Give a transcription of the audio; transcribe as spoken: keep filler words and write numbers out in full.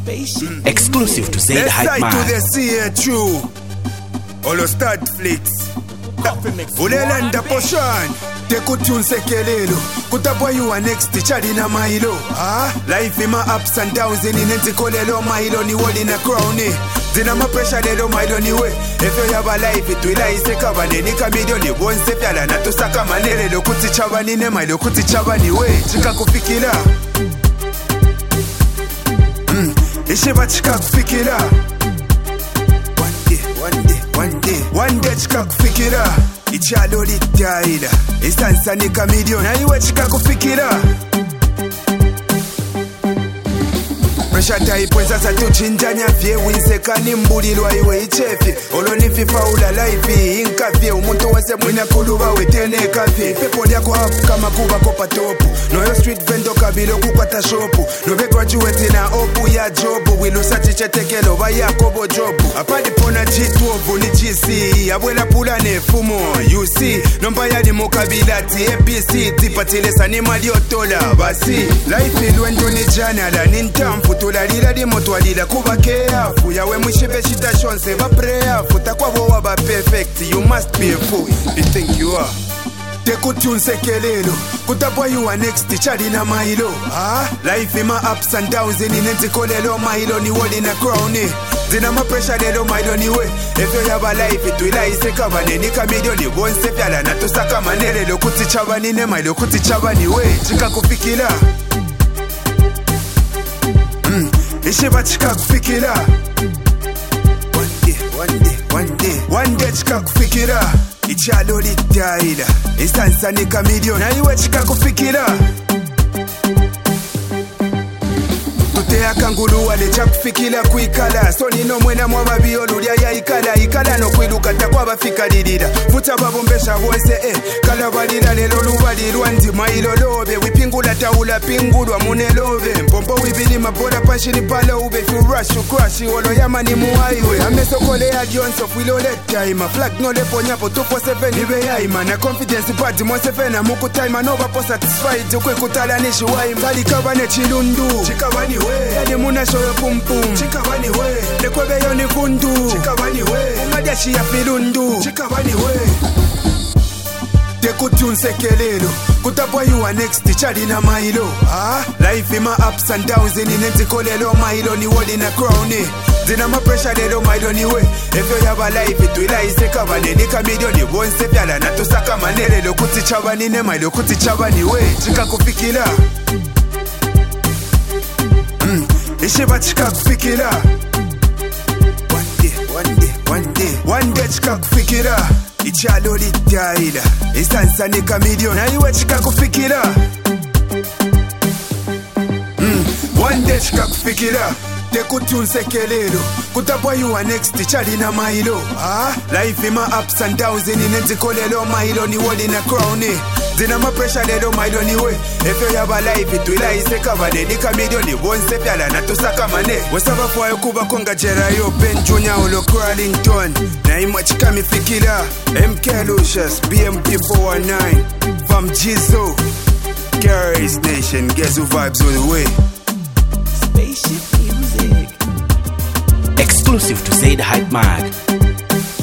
Exclusive to Say the Hype Man. to the sea true. Olo start flicks. Ulelanda potion. Tekutun sekelelo. Kutapwa you are next chadi na mailo. Ah, life ima ups and downs in nenti kolelo mailo ni wodi na crown. Zina ma pressure lelo mailo ni we. If you have a life it will I say cover ni kamidio ni bonse pyala na tusaka manele lo kuti chabani ne mailo kuti chabani we. Chika kufikila. Mm. Ishiba chika kufikila. One day, one day, one day, one day chika kufikila. Ichalo litaila. Isansa ni kamidio na iwe chika kufikila. Pressure type when sasa tuchinjanya fye winsekani mbulilwa iwe ichefye oloni fifa ula life inkafye umuntu wese mwina kuluba wetene kafye pepo lyako hafu kama kuba kopa topu noyo street vendo kabilo kukwata shopu nobe graduate na opu ya jobu wilusa chichetekelo bayakobo jobu apadi pona G twelve ni G C abwela pula ne fumo U C nomba yali mukabilati A B C tipatilesa ni maliotola basi life ilwendo ni janala nintamfu tulalila di motwalila kuba careful yawe mwishibe shita shonse ba prayerful takwa bowa ba perfect you must be a fool you think you are tekutun sekelelo kutapwa you are next chadi na mailo ah life ima ups and downs in nenti kolelo mailo ni wodi na crown zina ma pressure lelo mailo ni we if you have a life it will I say cover ni kamidio ni bonse pyala na tusaka manele lo kuti chabani ne mailo kuti chabani we chika kufikila. Mm. Ishiba chika kufikira. One day, one day, one day, one day chika kufikira. Ichalo litaila. Isansa ni kamidio na iwe chika kufikira. Tutea kangulu wale chakufikila kuikala. So nino mwena mwababi olulia ya ikala. Ikala no kwiluka takwa bafika lidida. Futa babombesha wonse eh. Kala balila lelo lubali luandi mailo lobe. Wipingula taula pingulwa mune lobe. Mpompo wibili maboda pashini pala ube. If you rush you crash olo yama ni muaiwe. Ameso kole ya dionso fwilo let time. Flag no lepo nyapo two four seven ibe yaima. Na confidence party mo seven na muku time. Nova po satisfied ukwe kutala nishi waima. Tali kabane chilundu chikabani we. Yali muna shoyo pum pum chikabani we. Lekwebe yoni kundu chikabani we. Umadashi ya filundu chikabani we. Tekutun sekelelo kutapwa you are next chadi na mailo ah life ima ups and downs in nenti kolelo mailo ni wodi na crown zina ma pressure lelo mailo ni we if you have a life it will I say cover ni kamidio ni bonse pyala na tusaka manele lo kuti chabani ne mailo kuti chabani we chika kufikila. Mm. Ishiba chika kufikila. One day, one day, one day, one day chika kufikila. Ichalo litaila. Isansa ni kamidio na iwe chika kufikila. Mm. One day chika kufikila. Tekutun sekelelo kutapwa you are next chadi na mailo ah life ima ups and downs in nenti kolelo mailo ni wodi na crown zina ma pressure lelo mailo ni we if you have a life it will I say cover ni kamidio ni bonse pyala na tusaka mane wasaba fwa yokuba konga jera yo Ben Junior olo Crawlington na imwa chika mifikila M K Lucius B M P four one nine from Jizo Carries Nation guess who vibes all the way. Spaceship music. Exclusive to Say the Hype Man.